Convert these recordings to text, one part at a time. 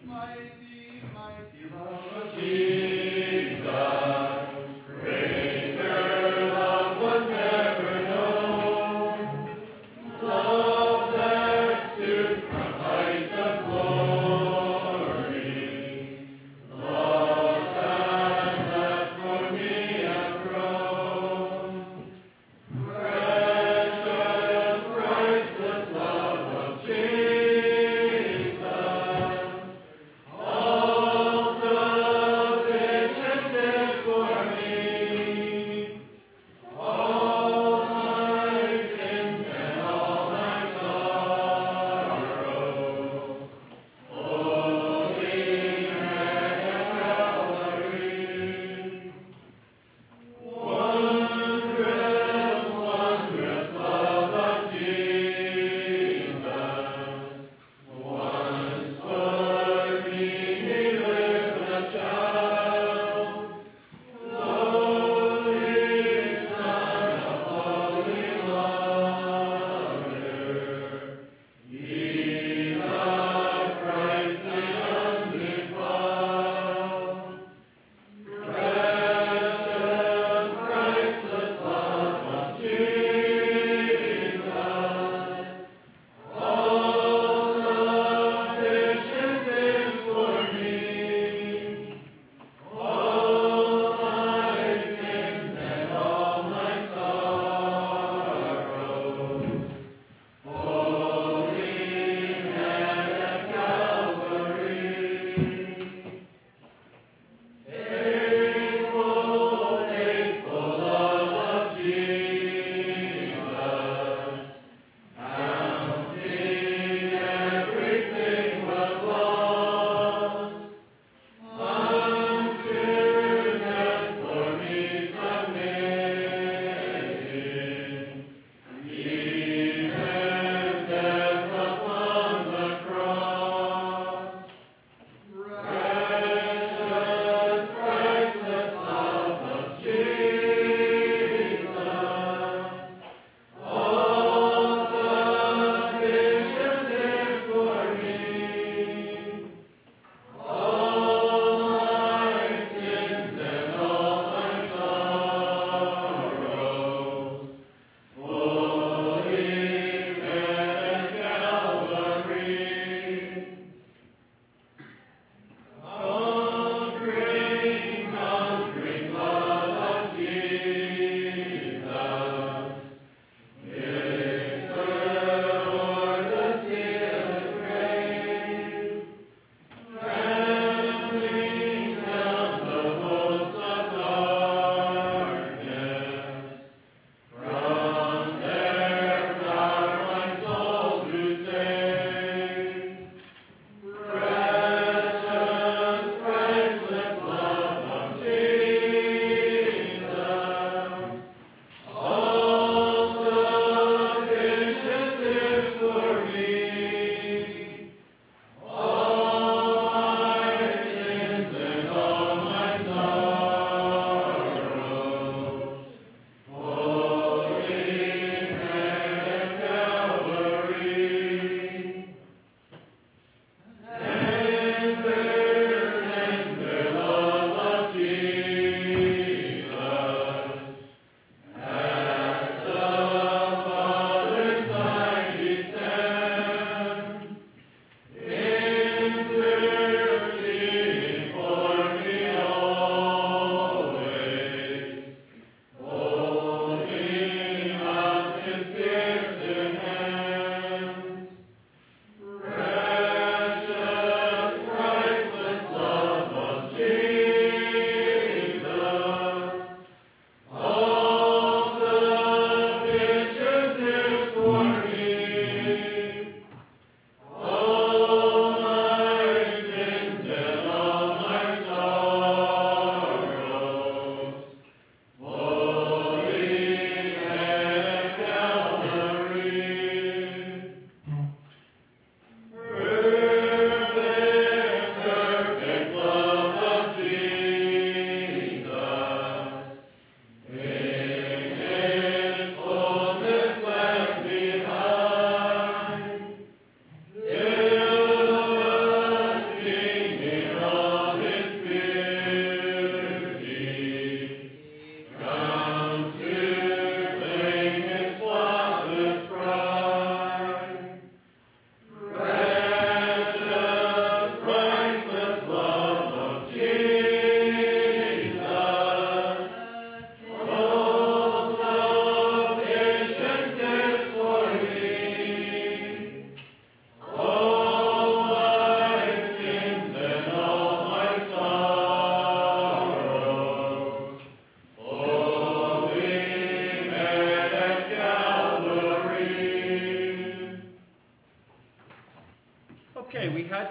Mighty, mighty love of Jesus, greater love was never known. Love that stooped from heights of glory. Love that left for me a throne. Precious, priceless love of Jesus. All sufficient.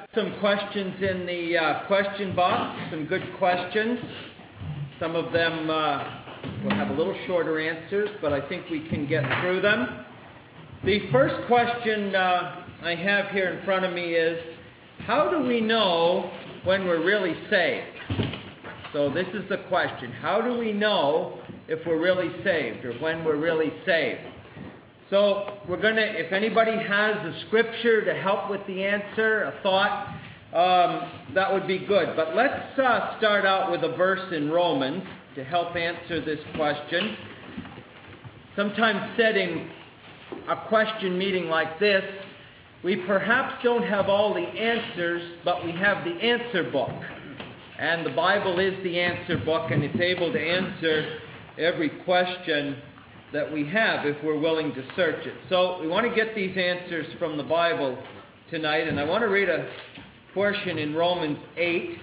Some questions in the question box, some good questions. Some of them will have a little shorter answers, but I think we can get through them. The first question I have here in front of me is, how do we know when we're really saved? So this is the question. How do we know if we're really saved or when we're really saved? So we're going to, if anybody has a scripture to help with the answer, a thought, that would be good. But let's start out with a verse in Romans to help answer this question. Sometimes setting a question meeting like this, we perhaps don't have all the answers, but we have the answer book. And the Bible is the answer book, and it's able to answer every question that we have if we're willing to search it. So we want to get these answers from the Bible tonight, and I want to read a portion in Romans 8.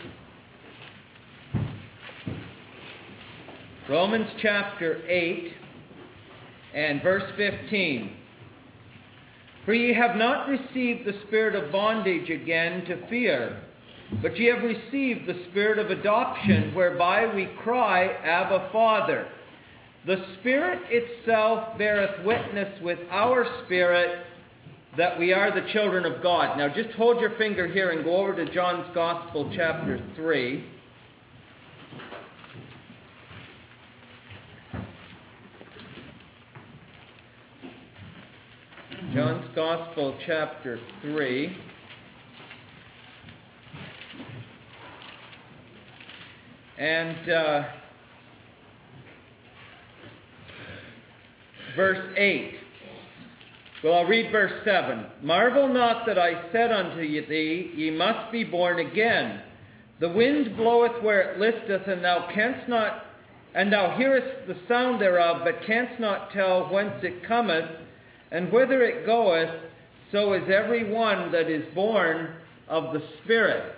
Romans chapter 8 and verse 15. For ye have not received the spirit of bondage again to fear, but ye have received the spirit of adoption, whereby we cry, Abba, Father. The Spirit itself beareth witness with our spirit that we are the children of God. Now just hold your finger here and go over to John's Gospel, chapter 3. John's Gospel, chapter 3. And verse 8. Well, I'll read verse 7. Marvel not that I said unto thee, ye must be born again. The wind bloweth where it listeth, and thou hearest the sound thereof, but canst not tell whence it cometh, and whither it goeth. So is every one that is born of the Spirit.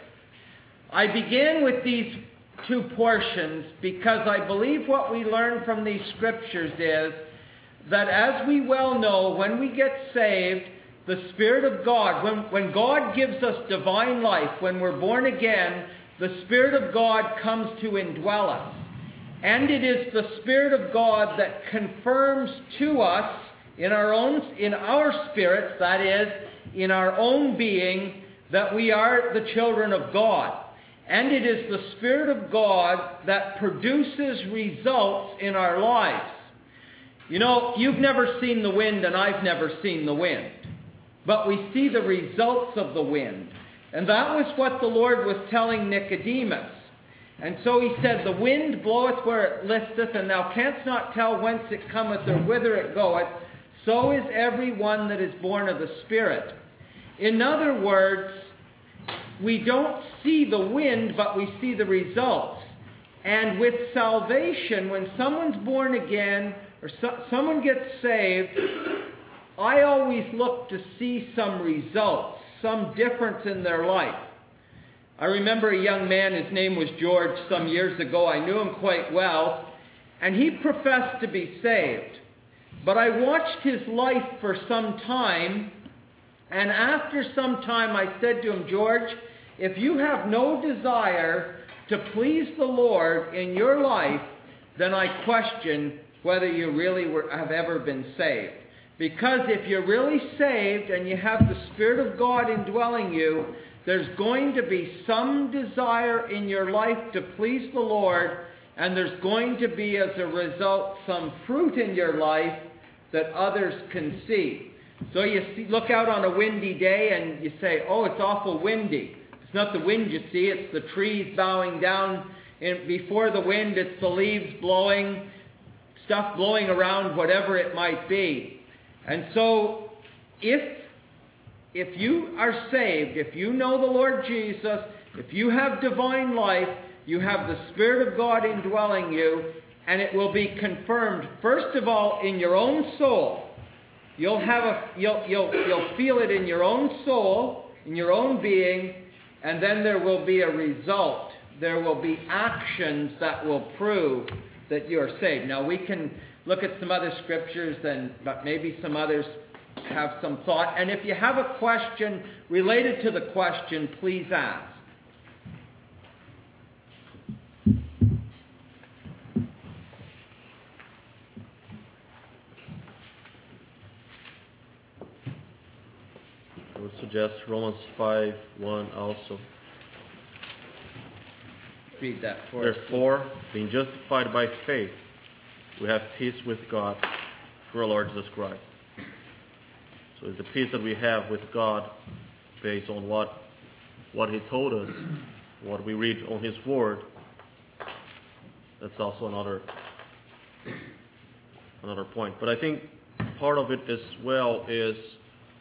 I began with these two portions because I believe what we learn from these scriptures is that, as we well know, when we get saved, the Spirit of God, when God gives us divine life, when we're born again, the Spirit of God comes to indwell us. And it is the Spirit of God that confirms to us in our spirits, that is, in our own being, that we are the children of God. And it is the Spirit of God that produces results in our lives. You know, you've never seen the wind, and I've never seen the wind. But we see the results of the wind. And that was what the Lord was telling Nicodemus. And so he said, the wind bloweth where it listeth, and thou canst not tell whence it cometh or whither it goeth. So is every one that is born of the Spirit. In other words, we don't see the wind, but we see the results. And with salvation, when someone's born again, or someone gets saved, I always look to see some results, some difference in their life. I remember a young man, his name was George, some years ago. I knew him quite well, and he professed to be saved. But I watched his life for some time, and after some time I said to him, George, if you have no desire to please the Lord in your life, then I question whether you really have ever been saved. Because if you're really saved and you have the Spirit of God indwelling you, there's going to be some desire in your life to please the Lord, and there's going to be, as a result, some fruit in your life that others can see. So you look out on a windy day and you say, oh, it's awful windy. It's not the wind you see, it's the trees bowing down. And before the wind, it's the leaves blowing, stuff blowing around, whatever it might be. And so if you are saved, if you know the Lord Jesus, if you have divine life, you have the Spirit of God indwelling you, and it will be confirmed, first of all, in your own soul. You'll feel it in your own soul, in your own being, and then there will be a result. There will be actions that will prove that you're saved. Now we can look at some other scriptures, but maybe some others have some thought. And if you have a question related to the question, please ask. I would suggest Romans 5:1 also. Read that for us. Therefore, being justified by faith, we have peace with God through our Lord Jesus Christ. So it's the peace that we have with God based on what He told us, what we read on His Word. That's also another point. But I think part of it as well is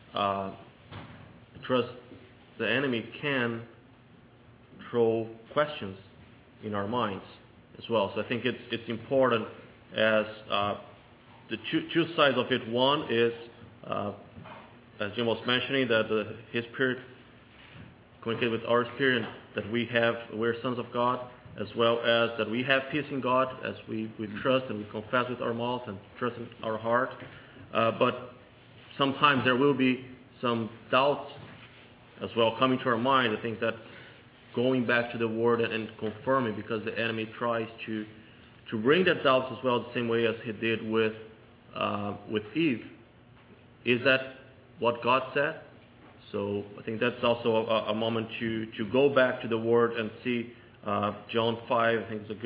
trust the enemy can throw questions in our minds as well. So I think it's important as the two sides of it. One is, as Jim was mentioning, that his spirit communicates with our spirit, that we're sons of God, as well as that we have peace in God as we trust and we confess with our mouth and trust in our heart. But sometimes there will be some doubts as well coming to our mind. I think that's going back to the Word and confirming, because the enemy tries to bring that doubts as well, the same way as he did with Eve. Is that what God said? So I think that's also a moment to go back to the Word and see John 5. I think is a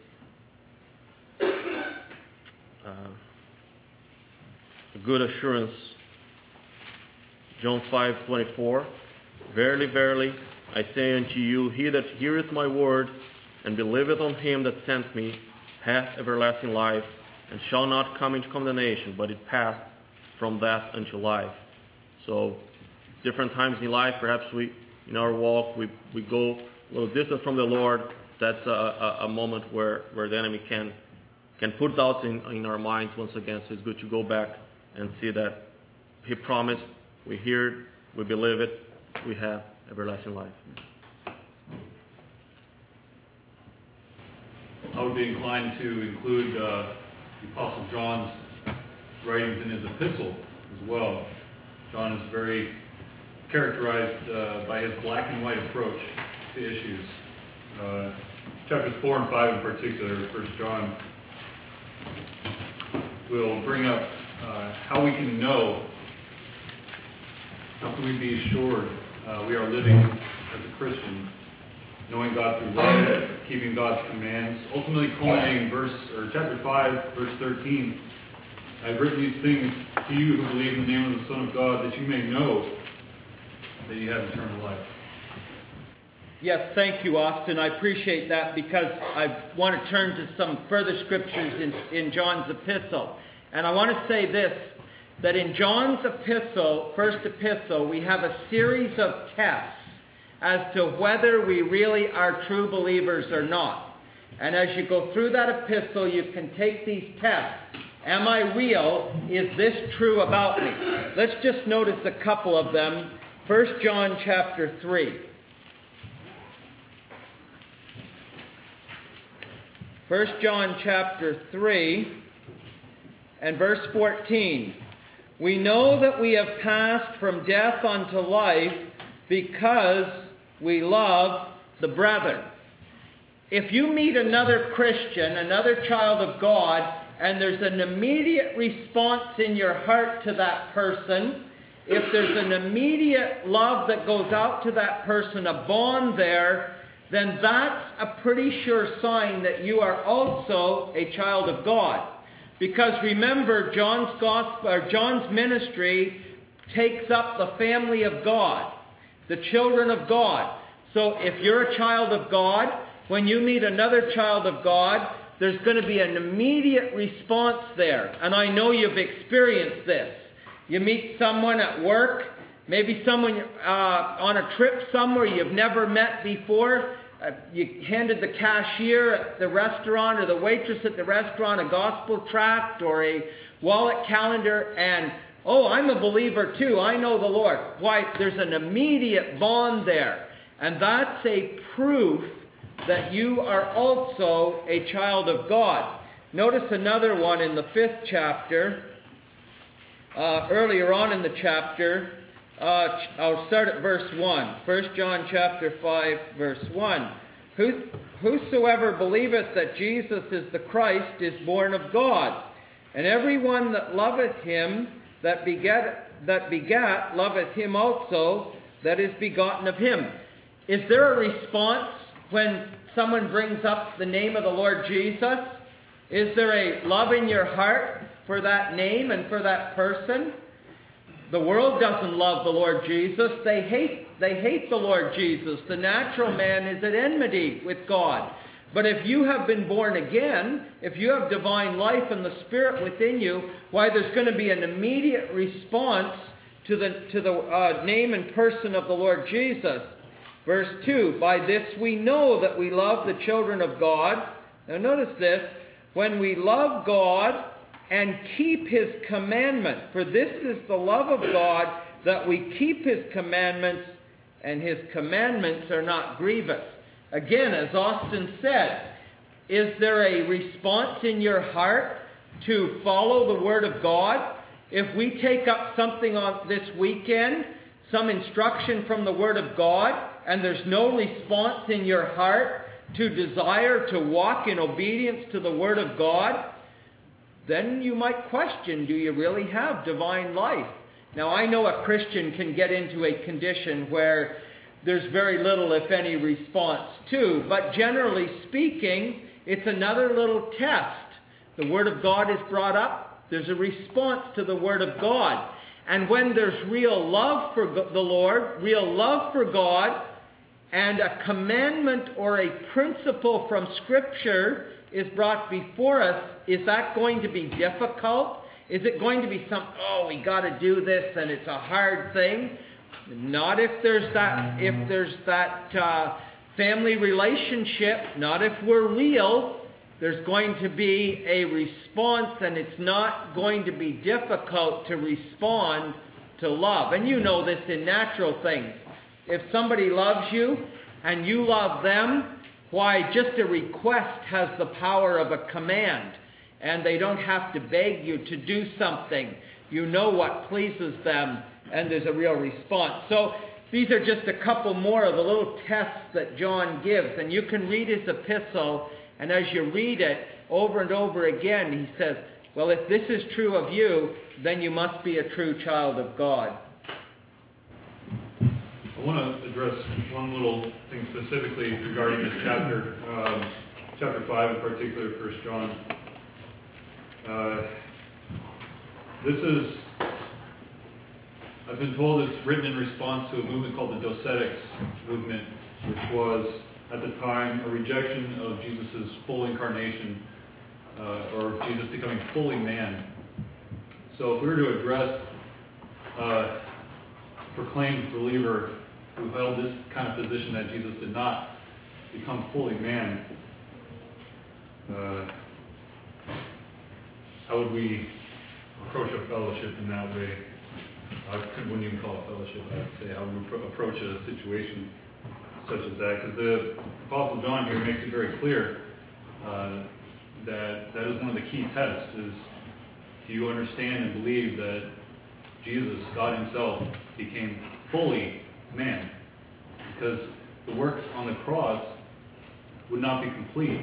good assurance. John 5:24. Verily, verily, I say unto you, he that heareth my word and believeth on him that sent me hath everlasting life, and shall not come into condemnation, but it passed from death unto life. So, different times in life, perhaps in our walk, we go a little distance from the Lord. That's a moment where the enemy can put doubts in our minds once again. So it's good to go back and see that He promised, we hear it, we believe it, we have everlasting life. I would be inclined to include the Apostle John's writings in his epistle as well. John is very characterized by his black and white approach to issues. Chapters 4 and 5 in particular, 1 John, will bring up how we can know, how can we be assured we are living as a Christian, knowing God through love, keeping God's commands, ultimately culminating chapter 5, verse 13. I've written these things to you who believe in the name of the Son of God, that you may know that you have eternal life. Yes, thank you, Austin. I appreciate that, because I want to turn to some further scriptures in John's epistle. And I want to say this, that in John's epistle, first epistle, we have a series of tests as to whether we really are true believers or not. And as you go through that epistle, you can take these tests. Am I real? Is this true about me? Let's just notice a couple of them. 1 John chapter 3. 1 John chapter 3 and verse 14. We know that we have passed from death unto life because we love the brethren. If you meet another Christian, another child of God, and there's an immediate response in your heart to that person, if there's an immediate love that goes out to that person, a bond there, then that's a pretty sure sign that you are also a child of God. Because remember, John's ministry takes up the family of God, the children of God. So if you're a child of God, when you meet another child of God, there's going to be an immediate response there. And I know you've experienced this. You meet someone at work, maybe someone on a trip somewhere you've never met before. You handed the cashier at the restaurant or the waitress at the restaurant a gospel tract or a wallet calendar, and, oh, I'm a believer too. I know the Lord. Why? There's an immediate bond there. And that's a proof that you are also a child of God. Notice another one in the 5th chapter earlier on in the chapter. I'll start at verse 1. 1 John chapter 5, verse 1. Whosoever believeth that Jesus is the Christ is born of God. And every one that loveth him that begat loveth him also that is begotten of him. Is there a response when someone brings up the name of the Lord Jesus? Is there a love in your heart for that name and for that person? The world doesn't love the Lord Jesus. They hate the Lord Jesus. The natural man is at enmity with God. But if you have been born again, if you have divine life and the Spirit within you, why, there's going to be an immediate response to the name and person of the Lord Jesus. Verse 2, by this we know that we love the children of God. Now notice this, when we love God and keep his commandment. For this is the love of God, that we keep his commandments, and his commandments are not grievous. Again, as Austin said, is there a response in your heart to follow the Word of God? If we take up something on this weekend, some instruction from the Word of God, and there's no response in your heart to desire to walk in obedience to the Word of God, then you might question, do you really have divine life? Now, I know a Christian can get into a condition where there's very little, if any, response to, but generally speaking, it's another little test. The Word of God is brought up, there's a response to the Word of God. And when there's real love for the Lord, real love for God, and a commandment or a principle from Scripture is brought before us, is that going to be difficult? Is it going to be we got to do this and it's a hard thing? Not if there's that family relationship, not if we're real. There's going to be a response, and it's not going to be difficult to respond to love. And you know this in natural things. If somebody loves you and you love them, why, just a request has the power of a command, and they don't have to beg you to do something. You know what pleases them, and there's a real response. So these are just a couple more of the little tests that John gives, and you can read his epistle, and as you read it over and over again, he says, well, if this is true of you, then you must be a true child of God. I want to address one little thing specifically regarding this chapter, chapter 5 in particular, 1 John. This is, I've been told, it's written in response to a movement called the Docetics movement, which was, at the time, a rejection of Jesus' full incarnation, or Jesus becoming fully man. So if we were to address a proclaimed believer who held this kind of position that Jesus did not become fully man, how would we approach a fellowship in that way? I wouldn't even call it fellowship. I'd say how we approach a situation such as that, because the Apostle John here makes it very clear that is one of the key tests, is do you understand and believe that Jesus, God himself, became fully man? Because the work on the cross would not be complete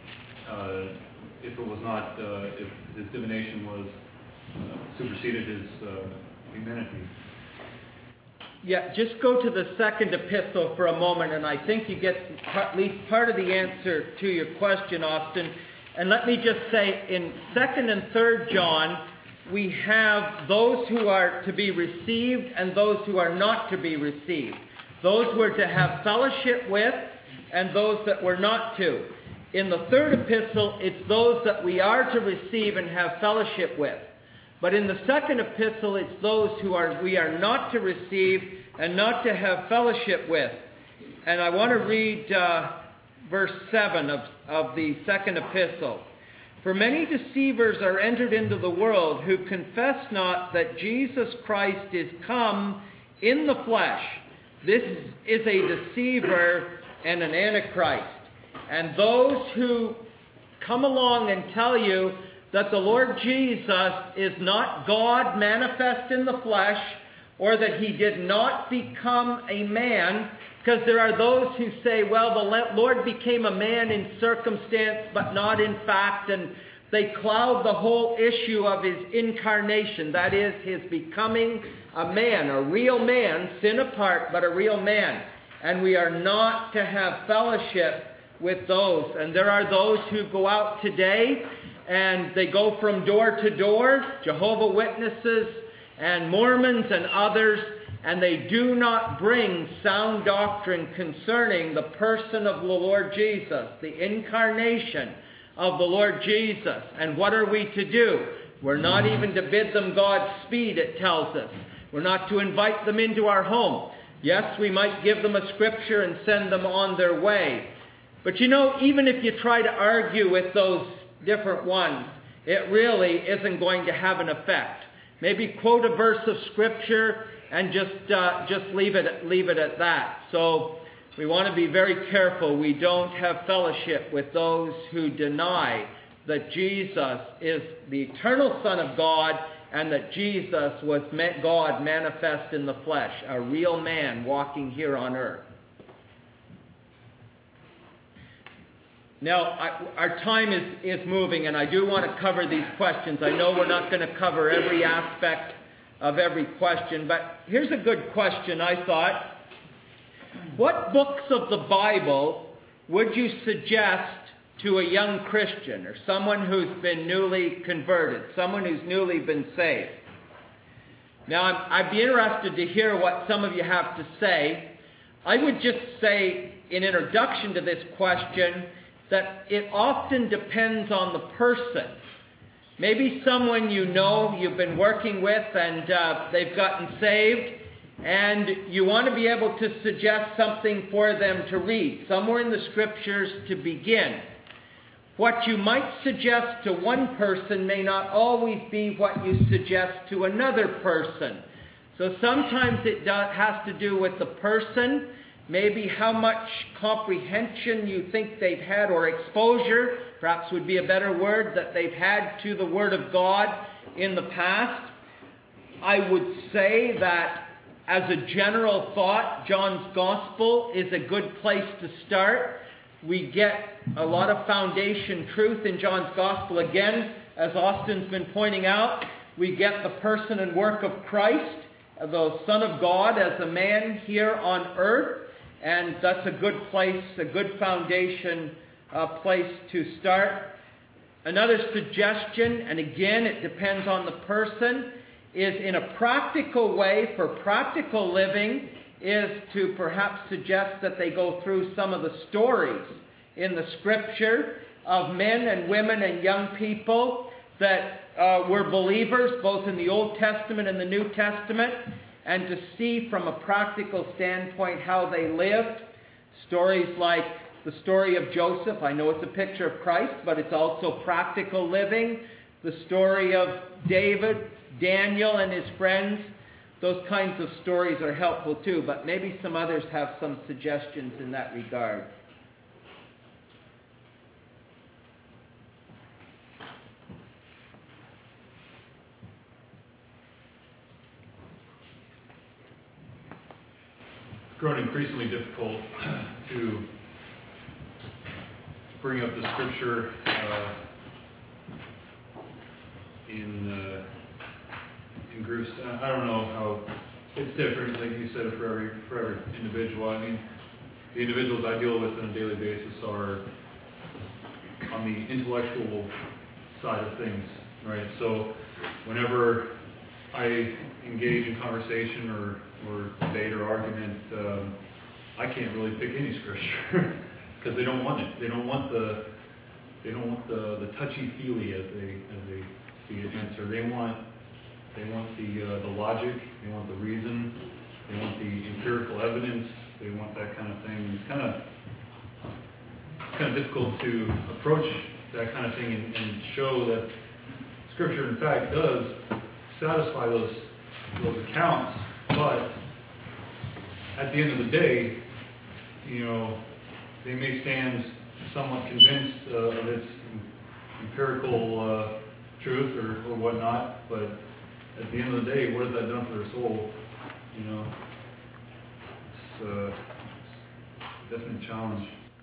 if it was not, if his divination was superseded his humanity. Yeah, just go to the second epistle for a moment, and I think you get at least part of the answer to your question, Austin. And let me just say, in 2nd and 3rd John, we have those who are to be received and those who are not to be received. Those we're to have fellowship with and those that we're not to. In the 3rd epistle, it's those that we are to receive and have fellowship with. But in the 2nd epistle, it's those we are not to receive and not to have fellowship with. And I want to read verse 7 of the 2nd epistle. For many deceivers are entered into the world, who confess not that Jesus Christ is come in the flesh. This is a deceiver and an antichrist. And those who come along and tell you that the Lord Jesus is not God manifest in the flesh, or that he did not become a man, because there are those who say, well, the Lord became a man in circumstance, but not in fact, and they cloud the whole issue of his incarnation, that is, his becoming a man, a real man, sin apart, but a real man. And we are not to have fellowship with those. And there are those who go out today and they go from door to door, Jehovah's Witnesses and Mormons and others, and they do not bring sound doctrine concerning the person of the Lord Jesus, the incarnation of the Lord Jesus. And what are we to do? We're not even to bid them Godspeed, it tells us. We're not to invite them into our home. Yes, we might give them a scripture and send them on their way. But you know, even if you try to argue with those different ones, it really isn't going to have an effect. Maybe quote a verse of scripture and just leave it at that. So we want to be very careful we don't have fellowship with those who deny that Jesus is the eternal Son of God and that Jesus was God manifest in the flesh, a real man walking here on earth. Now, our time is moving, and I do want to cover these questions. I know we're not going to cover every aspect of every question, but here's a good question, I thought. What books of the Bible would you suggest to a young Christian or someone who's been newly converted, someone who's newly been saved? Now, I'd be interested to hear what some of you have to say. I would just say, in introduction to this question, that it often depends on the person. Maybe someone you know, you've been working with, and they've gotten saved, and you want to be able to suggest something for them to read, somewhere in the scriptures to begin. What you might suggest to one person may not always be what you suggest to another person. So sometimes it has to do with the person, maybe how much comprehension you think they've had, or exposure, perhaps would be a better word, that they've had to the Word of God in the past. I would say that as a general thought, John's Gospel is a good place to start. We get a lot of foundation truth in John's Gospel. Again, as Austin's been pointing out, we get the person and work of Christ, the Son of God, as a man here on earth. And that's a good place, a good foundation place to start. Another suggestion, and again it depends on the person, is in a practical way for practical living, is to perhaps suggest that they go through some of the stories in the scripture of men and women and young people that were believers both in the Old Testament and the New Testament, and to see from a practical standpoint how they lived. Stories like the story of Joseph. I know it's a picture of Christ, but it's also practical living. The story of David, Daniel, and his friends. Those kinds of stories are helpful too, but maybe some others have some suggestions in that regard. It's grown increasingly difficult to bring up the scripture in groups. I don't know how it's different, like you said, for every individual. I mean, the individuals I deal with on a daily basis are on the intellectual side of things, right? So whenever I engage in conversation or debate or argument, I can't really pick any scripture because they don't want it. They don't want the touchy-feely as they see it answer. They want the logic. They want the reason. They want the empirical evidence. They want that kind of thing. It's kind of difficult to approach that kind of thing and show that Scripture, in fact, does satisfy those accounts. But at the end of the day, you know, they may stand somewhat convinced of its empirical truth or whatnot, but at the end of the day, what has that done for their soul? You know, it's definitely a challenge.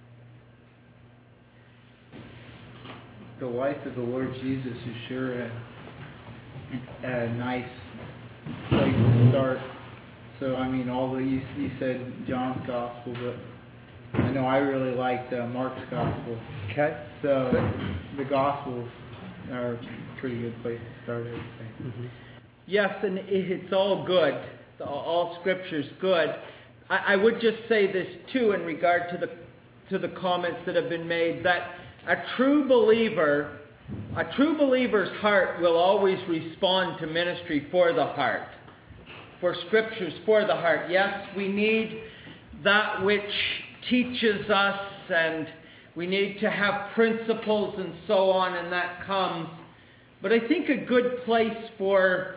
The life of the Lord Jesus is sure a nice place to start. So, I mean, you said John's Gospel, but I know I really liked Mark's Gospel. Okay. So, the Gospels are a pretty good place to start everything. Mm-hmm. Yes, and it's all good. All Scripture's good. I would just say this too in regard to the comments that have been made, that a true believer's heart will always respond to ministry for the heart, for Scriptures for the heart. Yes, we need that which teaches us, and we need to have principles and so on, and that comes. But I think a good place for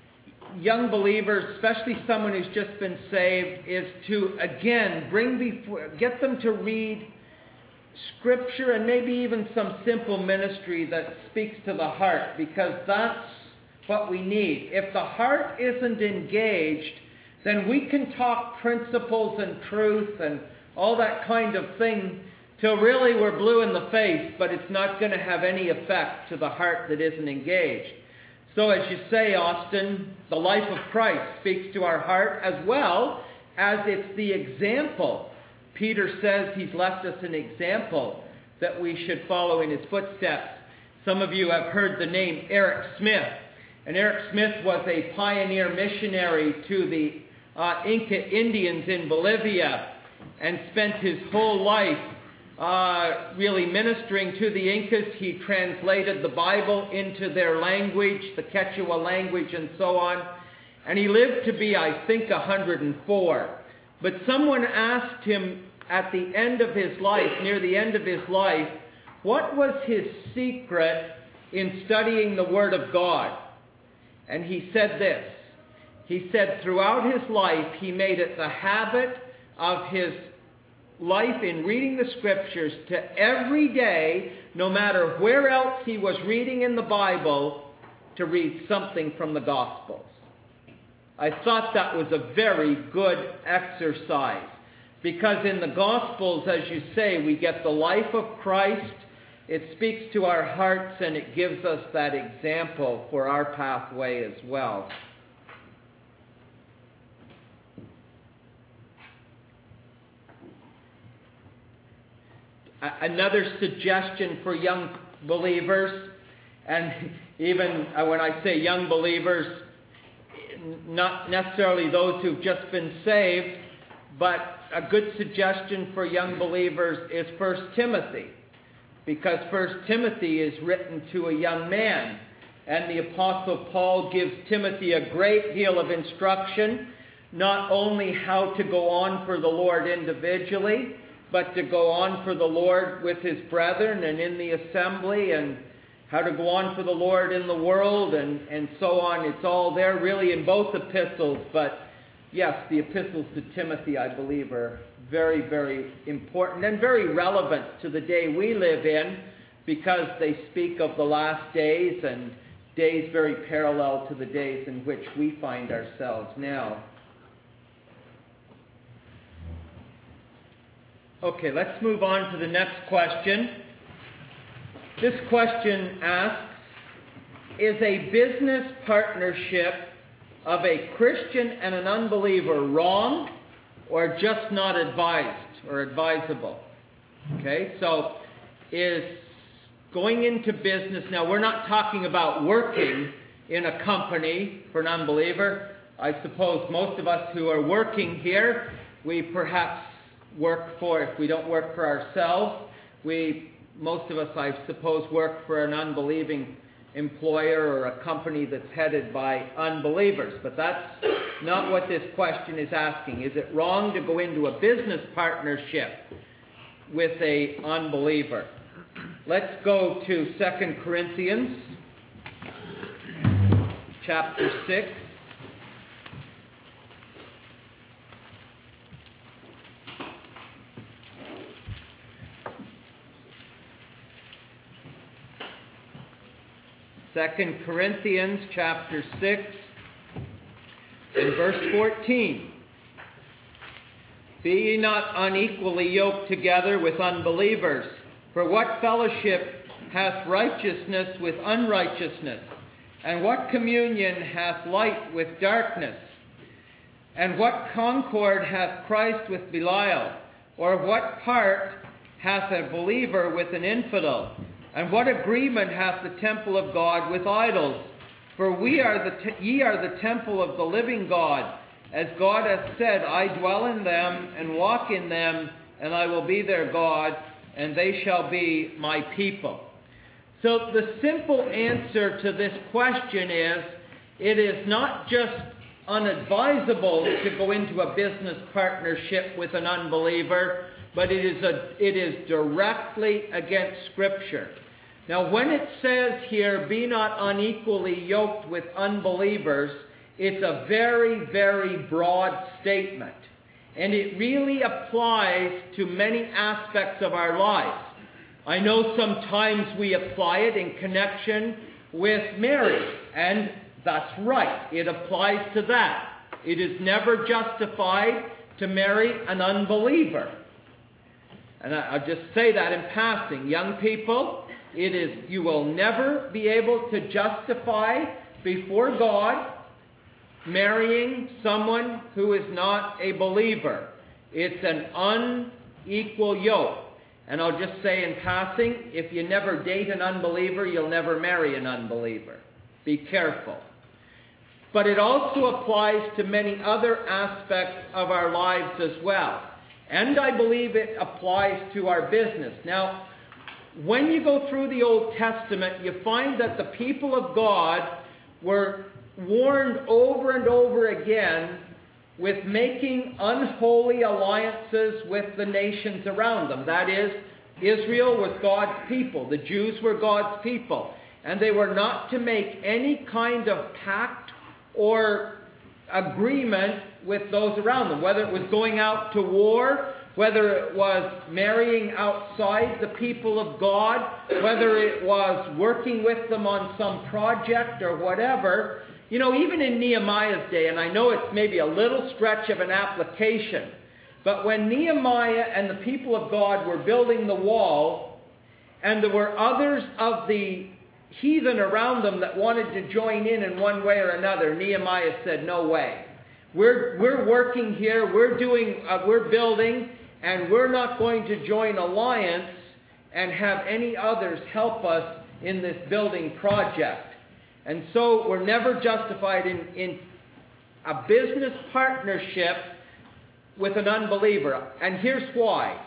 young believers, especially someone who's just been saved, is to, again, get them to read Scripture and maybe even some simple ministry that speaks to the heart, because that's what we need. If the heart isn't engaged, then we can talk principles and truth and all that kind of thing till really we're blue in the face, but it's not going to have any effect to the heart that isn't engaged. So as you say, Austin, the life of Christ speaks to our heart as well as it's the example. Peter says he's left us an example that we should follow in his footsteps. Some of you have heard the name Eric Smith. And Eric Smith was a pioneer missionary to the Inca Indians in Bolivia and spent his whole life really ministering to the Incas. He translated the Bible into their language, the Quechua language and so on. And he lived to be, I think, 104. But someone asked him at the end of his life, near the end of his life, what was his secret in studying the Word of God? And he said this. He said throughout his life, he made it the habit of his life in reading the Scriptures to every day, no matter where else he was reading in the Bible, to read something from the Gospels. I thought that was a very good exercise, because in the Gospels, as you say, we get the life of Christ. It speaks to our hearts and it gives us that example for our pathway as well. Another suggestion for young believers, and even when I say young believers, not necessarily those who've just been saved, but a good suggestion for young believers is 1 Timothy. Because 1 Timothy is written to a young man. And the Apostle Paul gives Timothy a great deal of instruction, not only how to go on for the Lord individually, but to go on for the Lord with his brethren and in the assembly, and how to go on for the Lord in the world, and so on. It's all there really in both epistles. But yes, the epistles to Timothy, I believe, are very, very important and very relevant to the day we live in, because they speak of the last days, and days very parallel to the days in which we find ourselves now. Okay, let's move on to the next question. This question asks, is a business partnership of a Christian and an unbeliever wrong or just not advised or advisable? Okay, so is going into business, now we're not talking about working in a company for an unbeliever. I suppose most of us who are working here, we perhaps work for, if we don't work for ourselves, most of us, I suppose, work for an unbelieving employer or a company that's headed by unbelievers. But that's not what this question is asking. Is it wrong to go into a business partnership with an unbeliever? Let's go to 2 Corinthians chapter 6. 2 Corinthians chapter 6 and verse 14. Be ye not unequally yoked together with unbelievers. For what fellowship hath righteousness with unrighteousness? And what communion hath light with darkness? And what concord hath Christ with Belial? Or what part hath a believer with an infidel? And what agreement hath the temple of God with idols? For ye are the temple of the living God. As God hath said, I dwell in them and walk in them, and I will be their God, and they shall be my people. So the simple answer to this question is, it is not just unadvisable to go into a business partnership with an unbeliever, but it is directly against Scripture. Now, when it says here, be not unequally yoked with unbelievers, it's a very, very broad statement. And it really applies to many aspects of our lives. I know sometimes we apply it in connection with marriage, and that's right. It applies to that. It is never justified to marry an unbeliever. And I'll just say that in passing. Young people, you will never be able to justify before God marrying someone who is not a believer. It's an unequal yoke. And I'll just say in passing, if you never date an unbeliever, you'll never marry an unbeliever. Be careful. But it also applies to many other aspects of our lives as well. And I believe it applies to our business. Now, when you go through the Old Testament, you find that the people of God were warned over and over again with making unholy alliances with the nations around them. That is, Israel was God's people. The Jews were God's people. And they were not to make any kind of pact or agreement with those around them, whether it was going out to war, whether it was marrying outside the people of God, whether it was working with them on some project or whatever. You know, even in Nehemiah's day, and I know it's maybe a little stretch of an application, but when Nehemiah and the people of God were building the wall, and there were others of the heathen around them that wanted to join in one way or another, Nehemiah said, no way. We're working here, we're building, and we're not going to join alliance and have any others help us in this building project. And so we're never justified in a business partnership with an unbeliever. And here's why.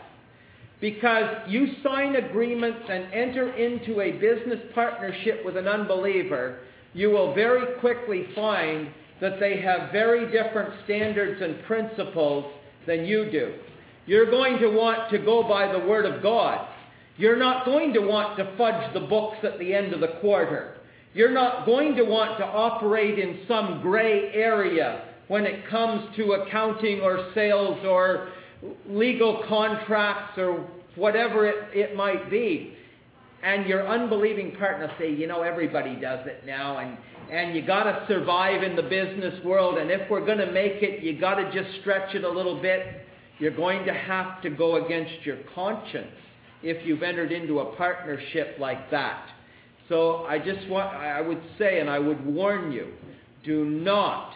Because you sign agreements and enter into a business partnership with an unbeliever, you will very quickly find that they have very different standards and principles than you do. You're going to want to go by the Word of God. You're not going to want to fudge the books at the end of the quarter. You're not going to want to operate in some gray area when it comes to accounting or sales or legal contracts or whatever it might be. And your unbelieving partner say, you know, everybody does it now, and you got to survive in the business world, and if we're going to make it, you got to just stretch it a little bit. You're going to have to go against your conscience if you've entered into a partnership like that. So I would say, and I would warn you, do not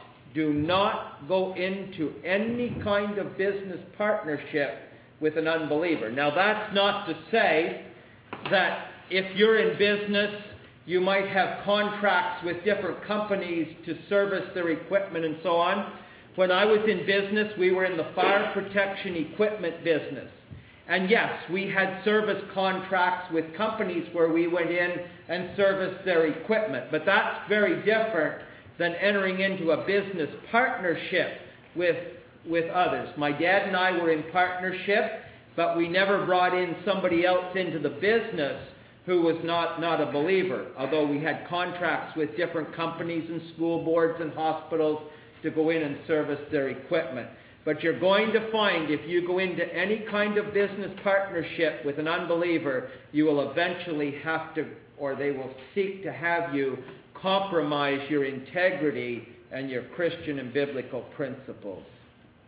go into any kind of business partnership with an unbeliever. Now, that's not to say that if you're in business, you might have contracts with different companies to service their equipment and so on. When I was in business, we were in the fire protection equipment business. And yes, we had service contracts with companies where we went in and serviced their equipment. But that's very different than entering into a business partnership with others. My dad and I were in partnership, but we never brought in somebody else into the business who was not a believer. Although we had contracts with different companies and school boards and hospitals to go in and service their equipment. But you're going to find if you go into any kind of business partnership with an unbeliever, you will eventually have to, or they will seek to have you compromise your integrity and your Christian and biblical principles.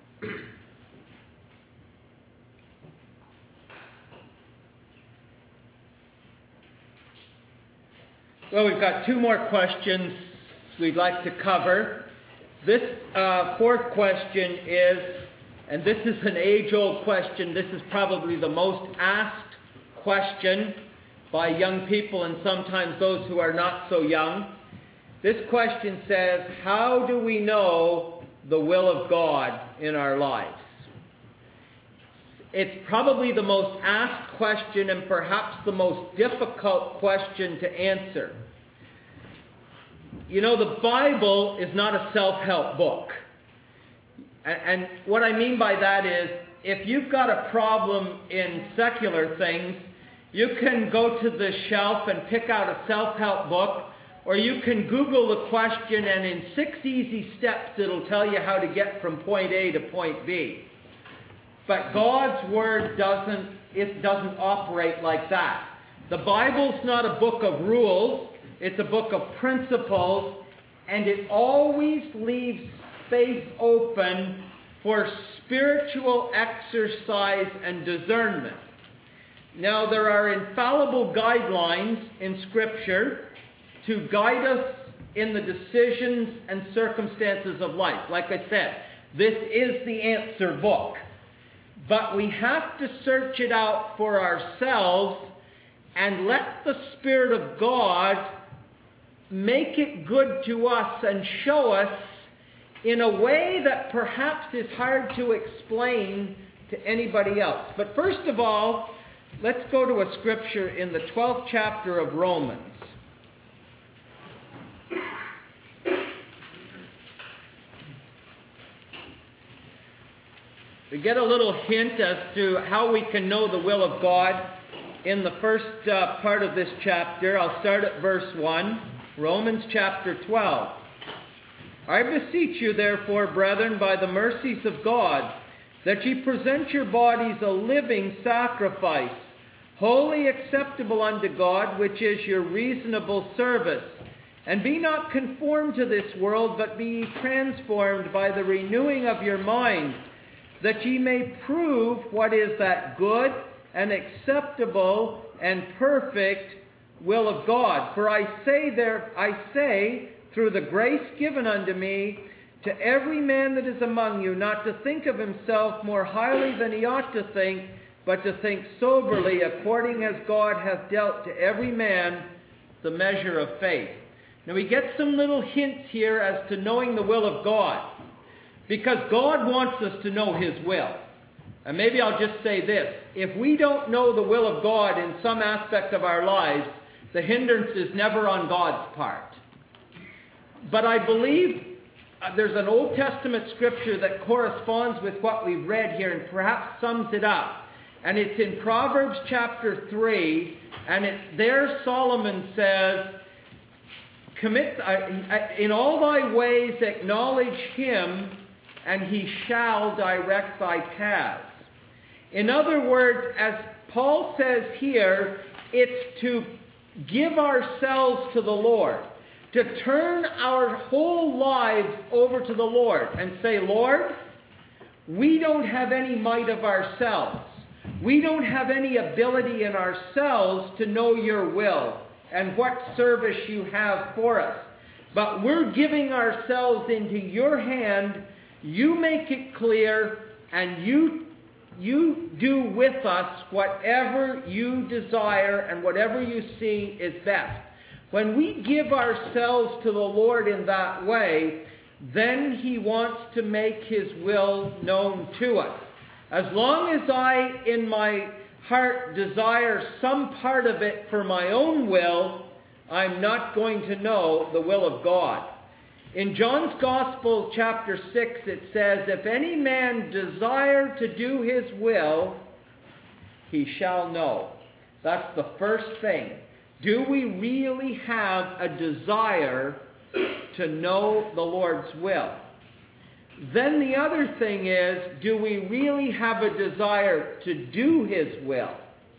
Well, we've got two more questions we'd like to cover. This fourth question is, and this is an age-old question, this is probably the most asked question by young people and sometimes those who are not so young. This question says, how do we know the will of God in our lives? It's probably the most asked question and perhaps the most difficult question to answer. You know, the Bible is not a self-help book. And what I mean by that is, if you've got a problem in secular things, you can go to the shelf and pick out a self-help book, or you can Google the question and in 6 easy steps it'll tell you how to get from point A to point B. But God's Word doesn't operate like that. The Bible's not a book of rules, it's a book of principles, and it always leaves space open for spiritual exercise and discernment. Now, there are infallible guidelines in Scripture to guide us in the decisions and circumstances of life. Like I said, this is the answer book. But we have to search it out for ourselves and let the Spirit of God make it good to us and show us in a way that perhaps is hard to explain to anybody else. But first of all, let's go to a scripture in the 12th chapter of Romans. We get a little hint as to how we can know the will of God in the first part of this chapter. I'll start at verse 1, Romans chapter 12. I beseech you, therefore, brethren, by the mercies of God, that ye present your bodies a living sacrifice, wholly acceptable unto God, which is your reasonable service. And be not conformed to this world, but be ye transformed by the renewing of your mind, that ye may prove what is that good and acceptable and perfect will of God. For I say, through the grace given unto me, to every man that is among you, not to think of himself more highly than he ought to think, but to think soberly, according as God hath dealt to every man the measure of faith. Now we get some little hints here as to knowing the will of God, because God wants us to know His will. And maybe I'll just say this. If we don't know the will of God in some aspect of our lives, the hindrance is never on God's part. But I believe there's an Old Testament scripture that corresponds with what we've read here and perhaps sums it up. And it's in Proverbs chapter 3. And it's there Solomon says, in all thy ways acknowledge Him, and He shall direct thy paths. In other words, as Paul says here, it's to give ourselves to the Lord, to turn our whole lives over to the Lord and say, Lord, we don't have any might of ourselves. We don't have any ability in ourselves to know your will and what service you have for us. But we're giving ourselves into your hand. You make it clear, and you do with us whatever you desire and whatever you see is best. When we give ourselves to the Lord in that way, then He wants to make His will known to us. As long as I, in my heart, desire some part of it for my own will, I'm not going to know the will of God. In John's Gospel, chapter 6, it says, if any man desire to do his will, he shall know. That's the first thing. Do we really have a desire to know the Lord's will? Then the other thing is, do we really have a desire to do His will?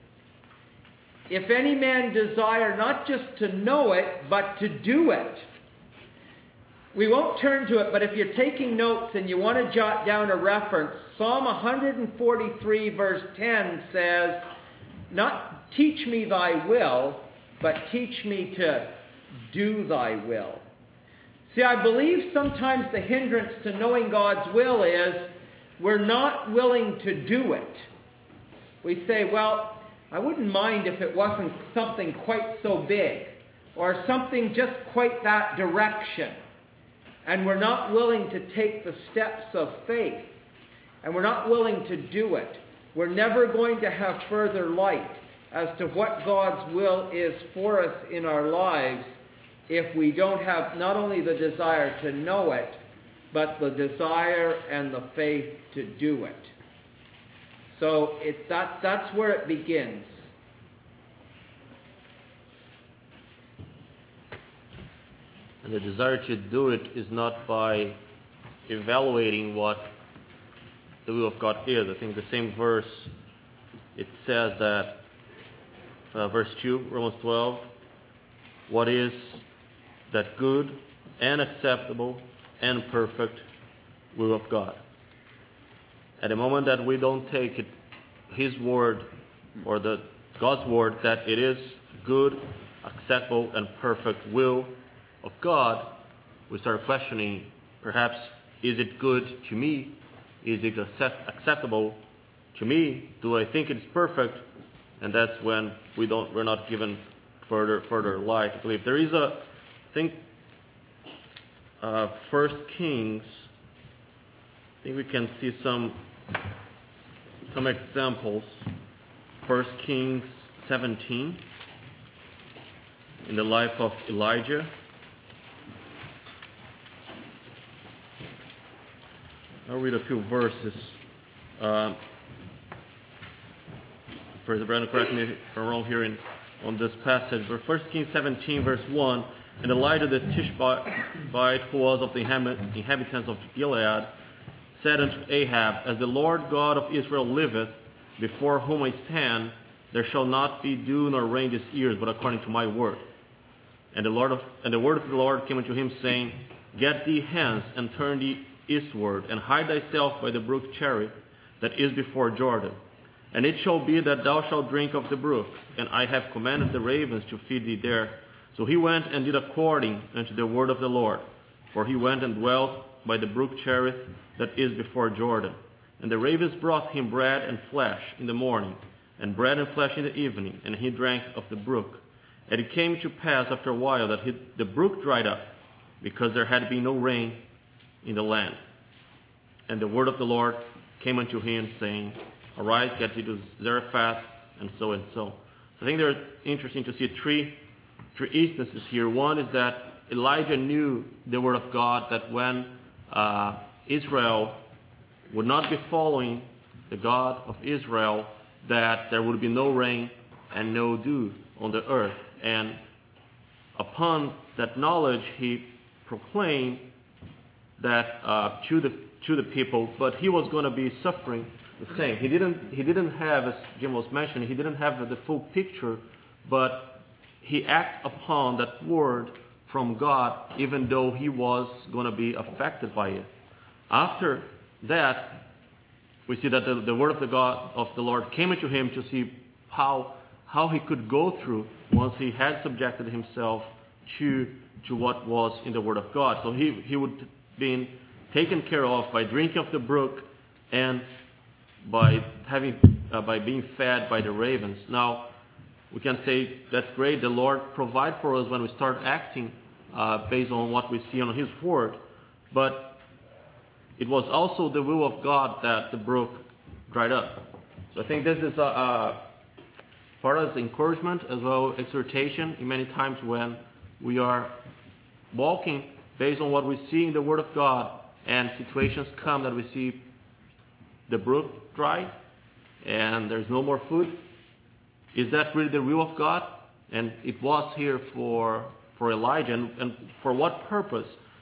If any man desire not just to know it, but to do it. We won't turn to it, but if you're taking notes and you want to jot down a reference, Psalm 143 verse 10 says, not teach me thy will, but teach me to do thy will. See, I believe sometimes the hindrance to knowing God's will is we're not willing to do it. We say, well, I wouldn't mind if it wasn't something quite so big or something just quite that direction. And we're not willing to take the steps of faith. And we're not willing to do it. We're never going to have further light as to what God's will is for us in our lives if we don't have not only the desire to know it, but the desire and the faith to do it. So that's where it begins. And the desire to do it is not by evaluating what the will of God is. I think the same verse, it says that, verse 2, Romans 12, what is that good and acceptable and perfect will of God. At the moment that we don't take it, His word or God's word that it is good, acceptable, and perfect will of God, we start questioning, perhaps, is it good to me? Is it acceptable to me? Do I think it's perfect? And that's when we're not given further light. I believe there is First Kings. I think we can see some examples. 1 Kings 17 in the life of Elijah. I'll read a few verses. Brother Brandon, correct me if I'm wrong here on this passage. But 1 Kings 17, verse 1, and Elijah the Tishbite, who was of the inhabitants of Gilead, said unto Ahab, as the Lord God of Israel liveth, before whom I stand, there shall not be dew nor rain this year, but according to my word. And the word of the Lord came unto him, saying, get thee hence, and turn thee eastward, and hide thyself by the brook Cherith, that is before Jordan. And it shall be that thou shalt drink of the brook, and I have commanded the ravens to feed thee there. So he went and did according unto the word of the Lord. For he went and dwelt by the brook Cherith, that is before Jordan. And the ravens brought him bread and flesh in the morning, and bread and flesh in the evening, and he drank of the brook. And it came to pass after a while that the brook dried up, because there had been no rain in the land. And the word of the Lord came unto him, saying, arise, get thee to Zarephath, and so and so. So I think they're interesting to see three instances here. One is that Elijah knew the word of God, that when Israel would not be following the God of Israel, that there would be no rain and no dew on the earth. And upon that knowledge, he proclaimed that to the people, but he was going to be suffering the same. He didn't have, as Jim was mentioning, he didn't have the full picture, but he acted upon that word from God, even though he was going to be affected by it. After that, we see that the word of the God of the Lord came into him to see how he could go through once he had subjected himself to what was in the word of God. So he would be taken care of by drinking of the brook and by being fed by the ravens. Now, we can say that's great. The Lord provides for us when we start acting based on what we see on His word. But it was also the will of God that the brook dried up. So I think this is part of the encouragement as well as exhortation in many times when we are walking based on what we see in the Word of God, and situations come that we see the brook dry and there's no more food. Is that really the will of God? And it was here for Elijah. And for what purpose?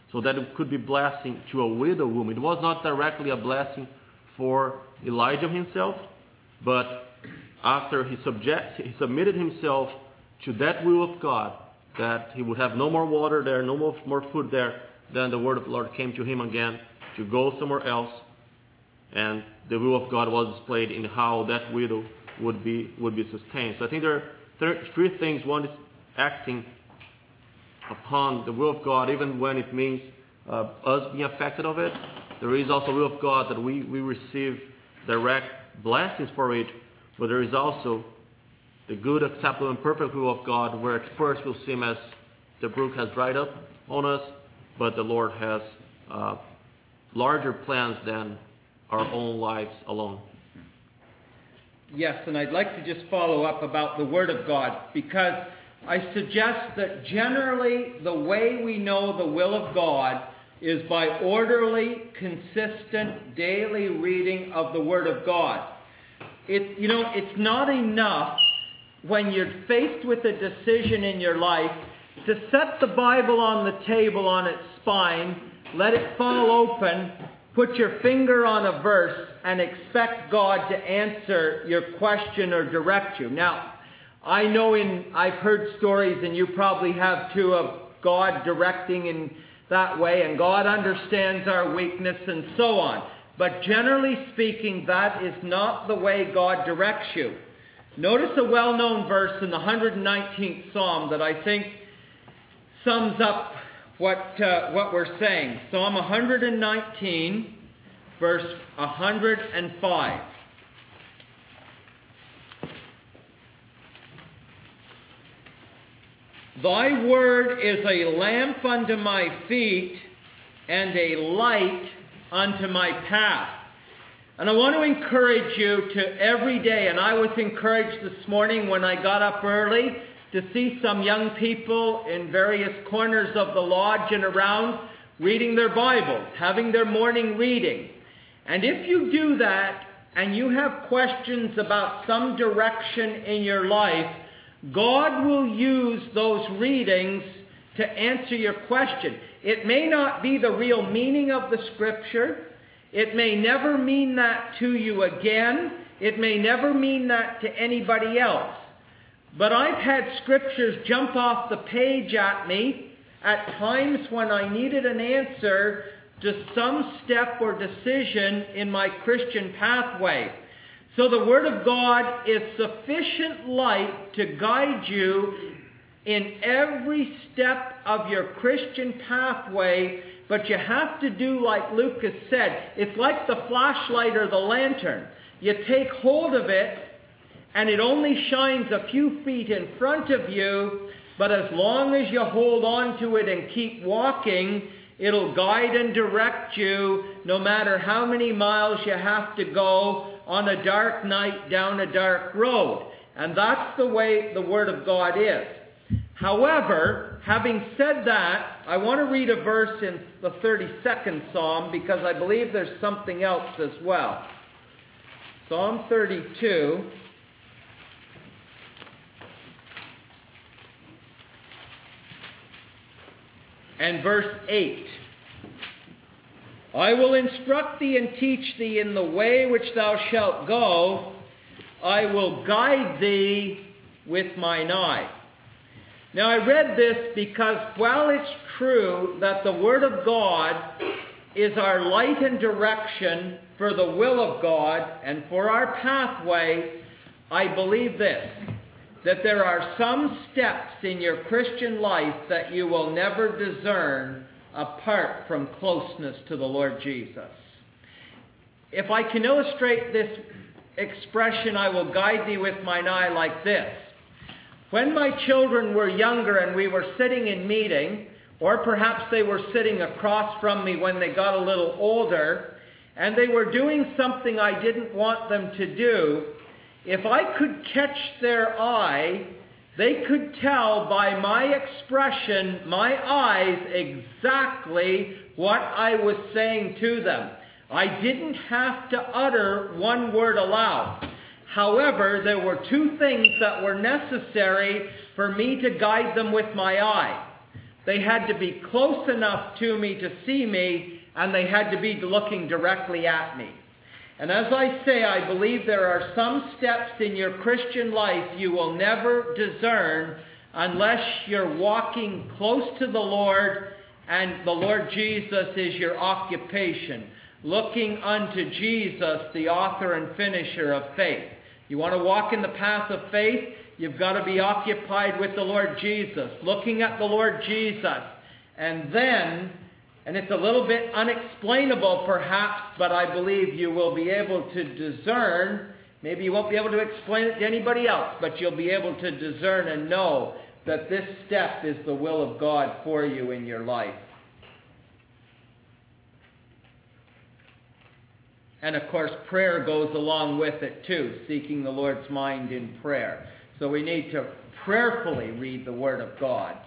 so that it could be blessing to a widow woman. It was not directly a blessing for Elijah himself, but after he submitted himself to that will of God, that he would have no more water there, no more food there, then the word of the Lord came to him again to go somewhere else, and the will of God was displayed in how that widow would be sustained. So I think there are three things. One is acting upon the will of God, even when it means us being affected of it. There is also will of God that we receive direct blessings for it, but there is also the good, acceptable, and perfect will of God, where at first will seem as the brook has dried up on us, but the Lord has larger plans than our own lives alone. Yes, and I'd like to just follow up about the Word of God, because I suggest that generally the way we know the will of God is by orderly, consistent, daily reading of the Word of God. It's not enough when you're faced with a decision in your life to set the Bible on the table on its spine, let it fall open, put your finger on a verse, and expect God to answer your question or direct you. Now, I know I've heard stories, and you probably have too, of God directing in that way, and God understands our weakness and so on. But generally speaking, that is not the way God directs you. Notice a well-known verse in the 119th Psalm that I think sums up what we're saying. Psalm 119, verse 105. Thy word is a lamp unto my feet and a light unto my path. And I want to encourage you to every day, and I was encouraged this morning when I got up early to see some young people in various corners of the lodge and around reading their Bibles, having their morning reading. And if you do that and you have questions about some direction in your life, God will use those readings to answer your question. It may not be the real meaning of the Scripture. It may never mean that to you again. It may never mean that to anybody else. But I've had Scriptures jump off the page at me at times when I needed an answer to some step or decision in my Christian pathway. So the Word of God is sufficient light to guide you in every step of your Christian pathway, but you have to do like Lucas said. It's like the flashlight or the lantern. You take hold of it, and it only shines a few feet in front of you, but as long as you hold on to it and keep walking, it'll guide and direct you no matter how many miles you have to go on a dark night down a dark road. And that's the way the Word of God is. However, having said that, I want to read a verse in the 32nd Psalm because I believe there's something else as well. Psalm 32. And verse 8. I will instruct thee and teach thee in the way which thou shalt go. I will guide thee with mine eye. Now I read this because while it's true that the Word of God is our light and direction for the will of God and for our pathway, I believe this, that there are some steps in your Christian life that you will never discern apart from closeness to the Lord Jesus. If I can illustrate this expression, I will guide thee with mine eye, like this. When my children were younger and we were sitting in meeting, or perhaps they were sitting across from me when they got a little older, and they were doing something I didn't want them to do, if I could catch their eye, they could tell by my expression, my eyes, exactly what I was saying to them. I didn't have to utter one word aloud. However, there were two things that were necessary for me to guide them with my eye. They had to be close enough to me to see me, and they had to be looking directly at me. And as I say, I believe there are some steps in your Christian life you will never discern unless you're walking close to the Lord and the Lord Jesus is your occupation. Looking unto Jesus, the author and finisher of faith. You want to walk in the path of faith? You've got to be occupied with the Lord Jesus. Looking at the Lord Jesus. And then, and it's a little bit unexplainable perhaps, but I believe you will be able to discern. Maybe you won't be able to explain it to anybody else, but you'll be able to discern and know that this step is the will of God for you in your life. And of course, prayer goes along with it too, seeking the Lord's mind in prayer. So we need to prayerfully read the Word of God.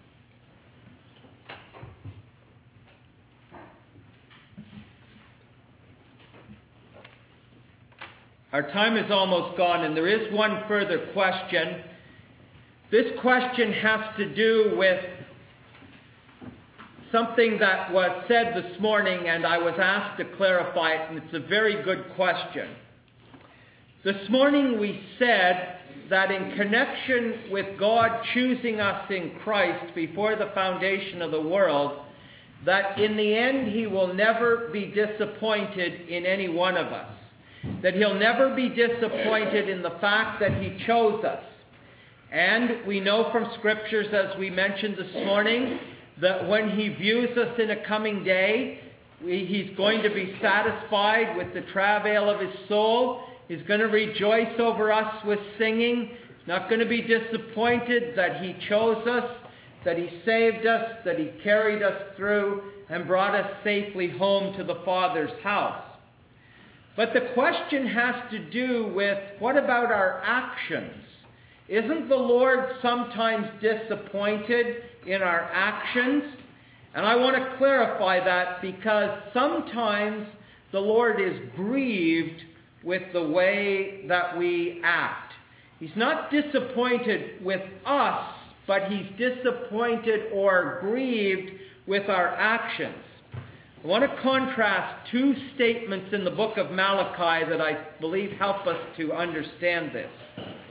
Our time is almost gone, and there is one further question. This question has to do with something that was said this morning, and I was asked to clarify it, and it's a very good question. This morning we said that in connection with God choosing us in Christ before the foundation of the world, that in the end He will never be disappointed in any one of us. That He'll never be disappointed in the fact that He chose us. And we know from Scriptures, as we mentioned this morning, that when He views us in a coming day, He's going to be satisfied with the travail of His soul. He's going to rejoice over us with singing. He's not going to be disappointed that He chose us, that He saved us, that He carried us through and brought us safely home to the Father's house. But the question has to do with, what about our actions? Isn't the Lord sometimes disappointed in our actions? And I want to clarify that, because sometimes the Lord is grieved with the way that we act. He's not disappointed with us, but He's disappointed or grieved with our actions. I want to contrast two statements in the book of Malachi that I believe help us to understand this.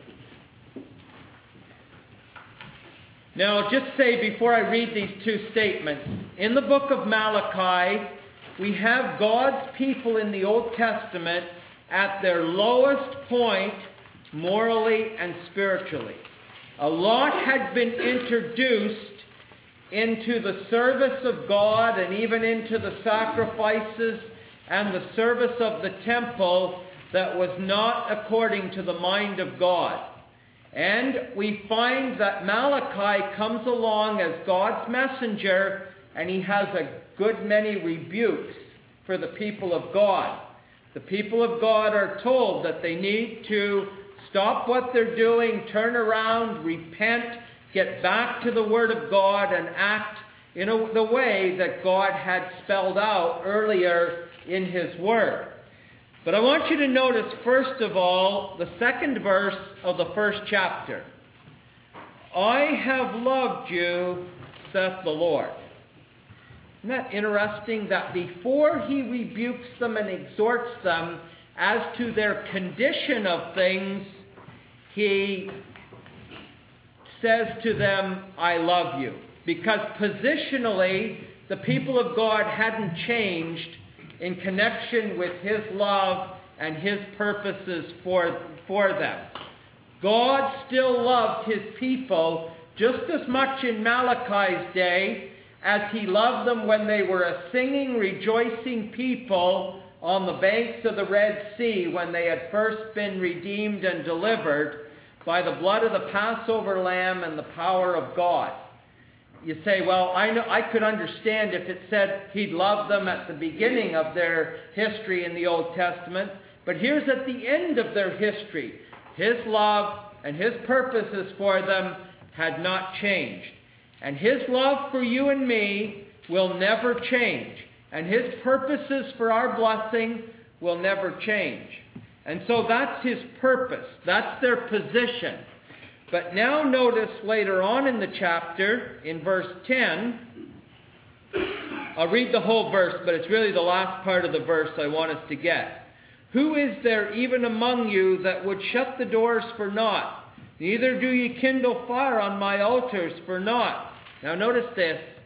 Now, I'll just say before I read these two statements, in the book of Malachi, we have God's people in the Old Testament at their lowest point morally and spiritually. A lot had been introduced into the service of God and even into the sacrifices and the service of the temple that was not according to the mind of God. And we find that Malachi comes along as God's messenger, and he has a good many rebukes for the people of God. The people of God are told that they need to stop what they're doing, turn around, repent, get back to the Word of God, and act in the way that God had spelled out earlier in His Word. But I want you to notice, first of all, the second verse of the first chapter. I have loved you, saith the Lord. Isn't that interesting that before He rebukes them and exhorts them as to their condition of things, He says to them, I love you. Because positionally, the people of God hadn't changed in connection with His love and His purposes for them. God still loved His people just as much in Malachi's day as He loved them when they were a singing, rejoicing people on the banks of the Red Sea when they had first been redeemed and delivered by the blood of the Passover lamb and the power of God. You say, well, I could understand if it said He'd love them at the beginning of their history in the Old Testament, but here's at the end of their history. His love and His purposes for them had not changed. And His love for you and me will never change. And His purposes for our blessing will never change. And so that's His purpose. That's their position. But now notice later on in the chapter, in verse 10, I'll read the whole verse, but it's really the last part of the verse I want us to get. Who is there even among you that would shut the doors for naught? Neither do ye kindle fire on my altars for naught. Now notice this.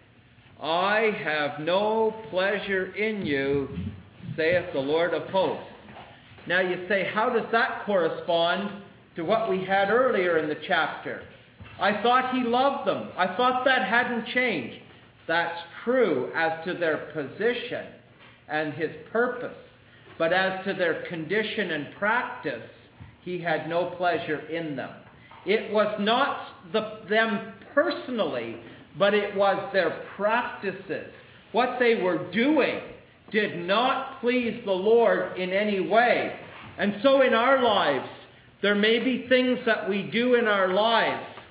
I have no pleasure in you, saith the Lord of hosts. Now you say, how does that correspond to what we had earlier in the chapter? I thought he loved them. I thought that hadn't changed. That's true as to their position and his purpose. But as to their condition and practice, he had no pleasure in them. It was not them personally, but it was their practices. What they were doing did not please the Lord in any way. And so in our lives, there may be things that we do in our lives,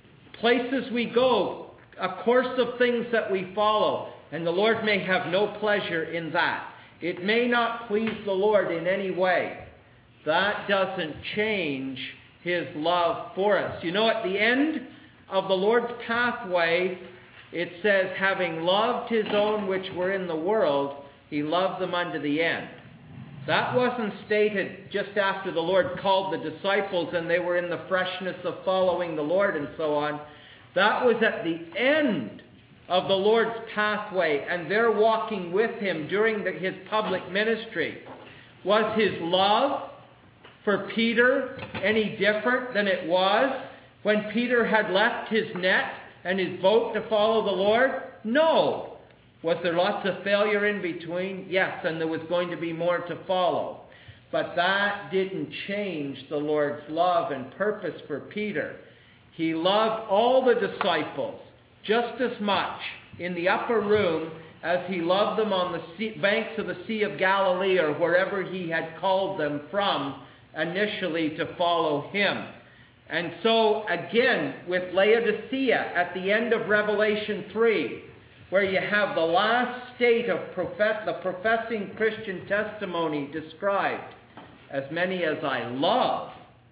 places we go, a course of things that we follow, and the Lord may have no pleasure in that. It may not please the Lord in any way. That doesn't change his love for us. You know, at the end of the Lord's pathway, it says, having loved his own which were in the world, he loved them unto the end. That wasn't stated just after the Lord called the disciples and they were in the freshness of following the Lord and so on. That was at the end of the Lord's pathway, and they're walking with him during his public ministry. Was his love for Peter any different than it was when Peter had left his net and his boat to follow the Lord? No. Was there lots of failure in between? Yes, and there was going to be more to follow. But that didn't change the Lord's love and purpose for Peter. He loved all the disciples just as much in the upper room as he loved them on the banks of the Sea of Galilee or wherever he had called them from initially to follow him. And so again with Laodicea at the end of Revelation 3, where you have the last state of the professing Christian testimony described, as many as I love,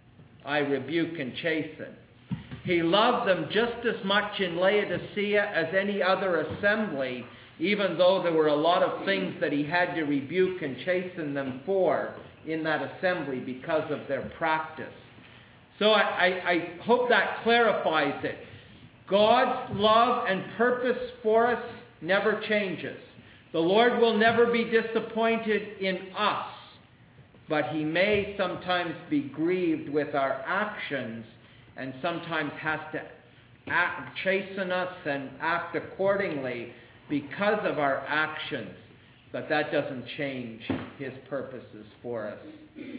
I rebuke and chasten. He loved them just as much in Laodicea as any other assembly, even though there were a lot of things that he had to rebuke and chasten them for in that assembly because of their practice. So I hope that clarifies it. God's love and purpose for us never changes. The Lord will never be disappointed in us, but he may sometimes be grieved with our actions and sometimes has to chasten us and act accordingly because of our actions. But that doesn't change his purposes for us.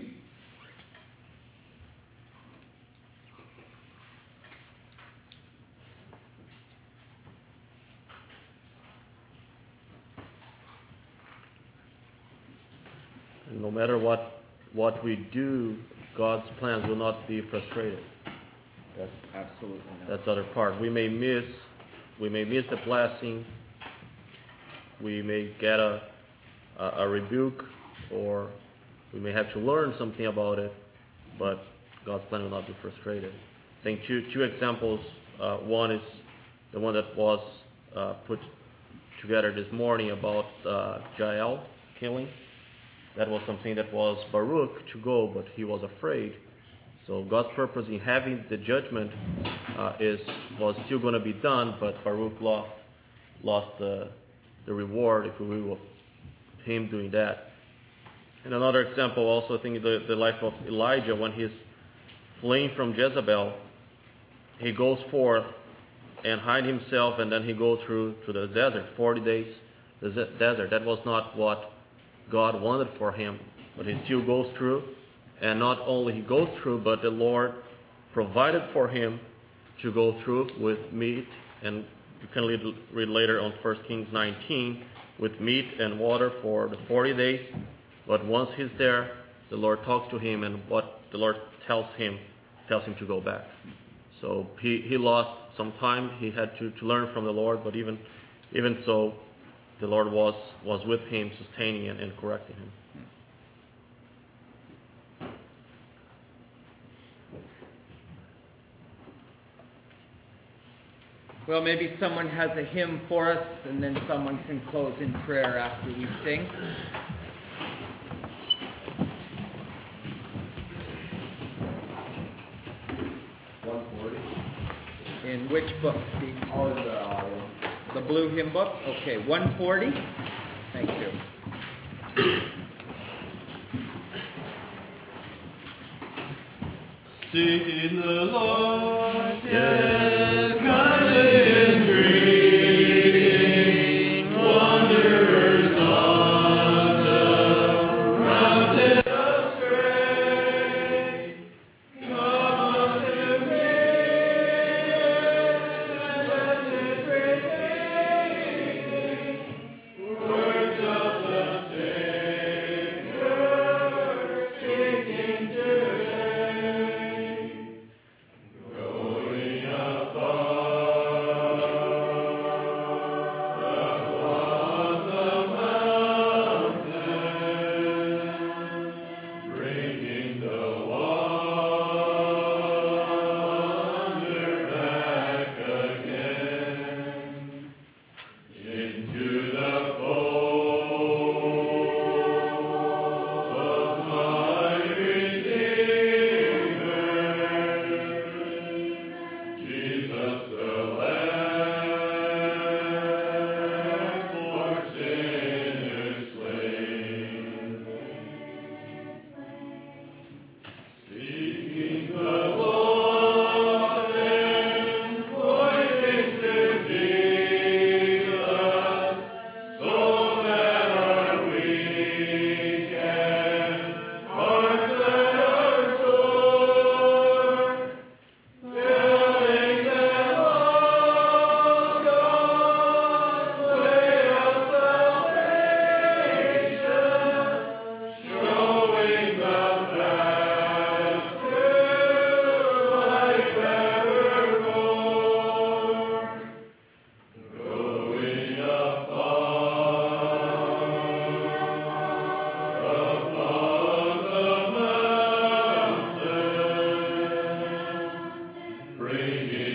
No matter what we do, God's plans will not be frustrated. Absolutely not. That's the other part. We may miss the blessing. We may get a rebuke, or we may have to learn something about it, but God's plan will not be frustrated. I think two examples. One is the one that was put together this morning about Jael killing. That was something that was Baruch to go, but he was afraid. So God's purpose in having the judgment was still going to be done, but Baruch lost the reward, if we will, of him doing that. And another example, also I think the life of Elijah, when he's fleeing from Jezebel, he goes forth and hide himself, and then he goes through the desert, 40 days the desert. That was not what God wanted for him, but he still goes through. And not only he goes through, but the Lord provided for him to go through with meat, and you can read later on 1 Kings 19, with meat and water for the 40 days. But once he's there, the Lord talks to him, and what the Lord tells him to go back. So he lost some time. He had to learn from the Lord, but even so, the Lord was with him, sustaining and correcting him. Well, maybe someone has a hymn for us, and then someone can close in prayer after we sing. In which book, Steve? Oh, The blue hymn book? Okay, 140. Thank you. Sing the Lord, yes, kind and greeting, wanderers on the mountain astray. Come unto me, blessed great King, words of the Savior, speaking today. Bring it.